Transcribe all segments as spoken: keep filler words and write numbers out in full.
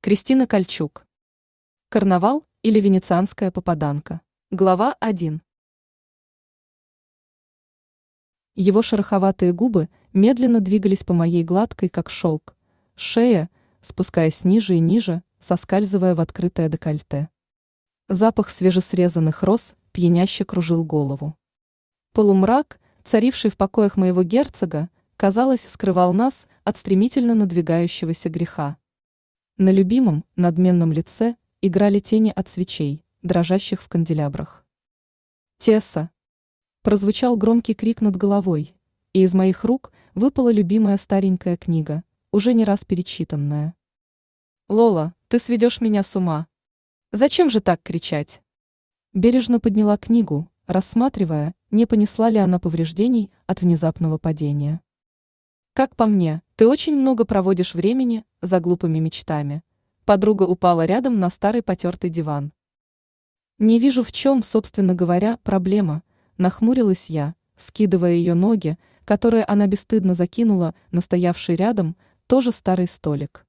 Кристина Кольчук. Карнавал или венецианская попаданка. Глава один. Его шероховатые губы медленно двигались по моей гладкой, как шелк, шее, спускаясь ниже и ниже, соскальзывая в открытое декольте. Запах свежесрезанных роз пьяняще кружил голову. Полумрак, царивший в покоях моего герцога, казалось, скрывал нас от стремительно надвигающегося греха. На любимом, надменном лице играли тени от свечей, дрожащих в канделябрах. «Тесса!» Прозвучал громкий крик над головой, и из моих рук выпала любимая старенькая книга, уже не раз перечитанная. «Лола, ты сведешь меня с ума! Зачем же так кричать?» Бережно подняла книгу, рассматривая, не понесла ли она повреждений от внезапного падения. «Как по мне, ты очень много проводишь времени за глупыми мечтами». Подруга упала рядом на старый потертый диван. «Не вижу, в чем, собственно говоря, проблема», нахмурилась я, скидывая ее ноги, которые она бесстыдно закинула на стоявший рядом, тоже старый столик.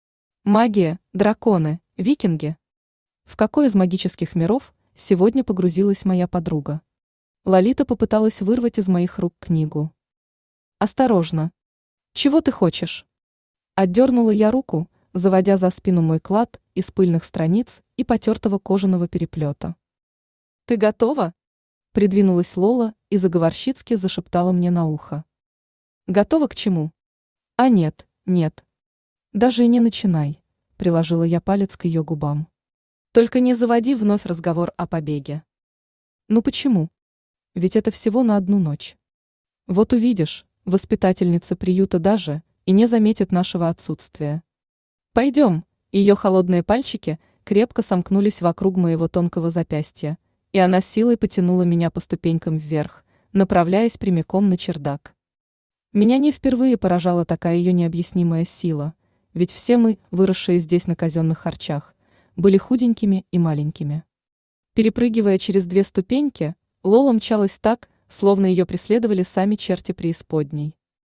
«Магия, драконы, викинги». В какой из магических миров сегодня погрузилась моя подруга? Лолита попыталась вырвать из моих рук книгу. «Осторожно! Чего ты хочешь?» Отдернула я руку, заводя за спину мой клад из пыльных страниц и потертого кожаного переплета. «Ты готова?» Придвинулась Лола и заговорщицки зашептала мне на ухо. «Готова к чему?» «А нет, нет. Даже и не начинай», приложила я палец к ее губам. «Только не заводи вновь разговор о побеге». «Ну почему? Ведь это всего на одну ночь. Вот увидишь, воспитательница приюта даже и не заметит нашего отсутствия. Пойдем». Ее холодные пальчики крепко сомкнулись вокруг моего тонкого запястья, и она силой потянула меня по ступенькам вверх, направляясь прямиком на чердак. Меня не впервые поражала такая ее необъяснимая сила, ведь все мы, выросшие здесь на казенных харчах, были худенькими и маленькими. Перепрыгивая через две ступеньки, Лола мчалась так, словно ее преследовали сами черти преисподней.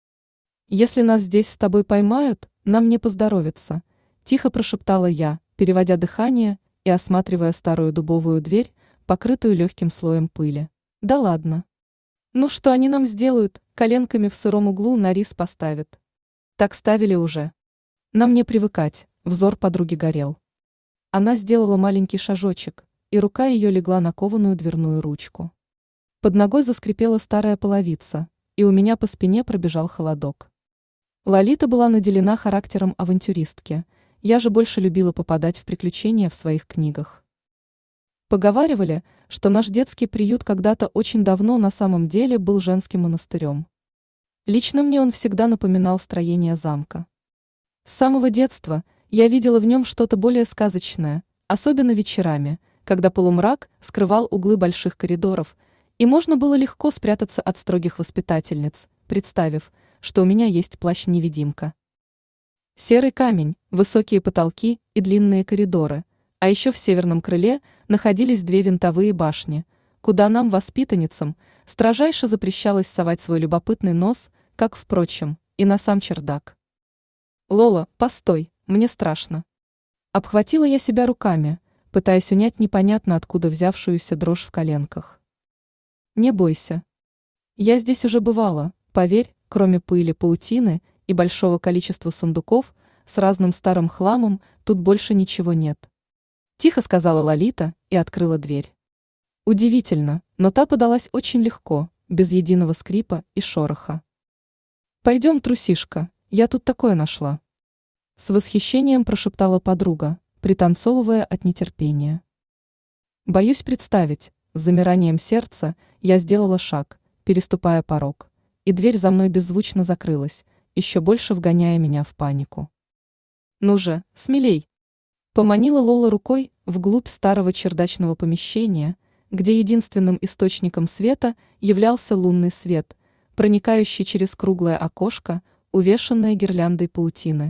«Если нас здесь с тобой поймают, нам не поздоровится», тихо прошептала я, переводя дыхание и осматривая старую дубовую дверь, покрытую легким слоем пыли. «Да ладно. Ну что они нам сделают, коленками в сыром углу на рис поставят. Так ставили уже. Нам не привыкать», взор подруги горел. Она сделала маленький шажочек, и рука ее легла на кованую дверную ручку. Под ногой заскрипела старая половица, и у меня по спине пробежал холодок. Лолита была наделена характером авантюристки, я же больше любила попадать в приключения в своих книгах. Поговаривали, что наш детский приют когда-то очень давно на самом деле был женским монастырем. Лично мне он всегда напоминал строение замка. С самого детства я видела в нем что-то более сказочное, особенно вечерами, когда полумрак скрывал углы больших коридоров, и можно было легко спрятаться от строгих воспитательниц, представив, что у меня есть плащ-невидимка. Серый камень, высокие потолки и длинные коридоры, а еще в северном крыле находились две винтовые башни, куда нам, воспитанницам, строжайше запрещалось совать свой любопытный нос, как, впрочем, и на сам чердак. «Лола, постой, мне страшно». Обхватила я себя руками, пытаясь унять непонятно откуда взявшуюся дрожь в коленках. «Не бойся. Я здесь уже бывала, поверь, кроме пыли, паутины и большого количества сундуков с разным старым хламом, тут больше ничего нет», тихо сказала Лолита и открыла дверь. Удивительно, но та подалась очень легко, без единого скрипа и шороха. «Пойдем, трусишка, я тут такое нашла», с восхищением прошептала подруга, пританцовывая от нетерпения. Боюсь представить, с замиранием сердца я сделала шаг, переступая порог, и дверь за мной беззвучно закрылась, еще больше вгоняя меня в панику. «Ну же, смелей!» Поманила Лола рукой вглубь старого чердачного помещения, где единственным источником света являлся лунный свет, проникающий через круглое окошко, увешанное гирляндой паутины.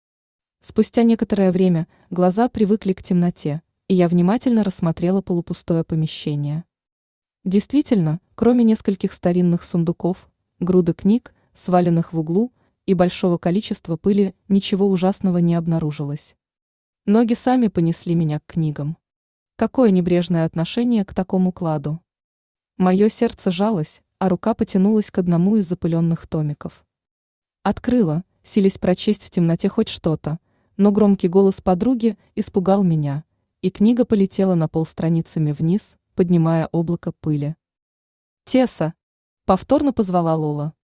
Спустя некоторое время глаза привыкли к темноте, и я внимательно рассмотрела полупустое помещение. Действительно, кроме нескольких старинных сундуков, груды книг, сваленных в углу, и большого количества пыли, ничего ужасного не обнаружилось. Ноги сами понесли меня к книгам. Какое небрежное отношение к такому кладу. Мое сердце жалось, а рука потянулась к одному из запыленных томиков. Открыла, силясь прочесть в темноте хоть что-то, но громкий голос подруги испугал меня, и книга полетела на полстраницами вниз, поднимая облако пыли. «Теса!» — повторно позвала Лола.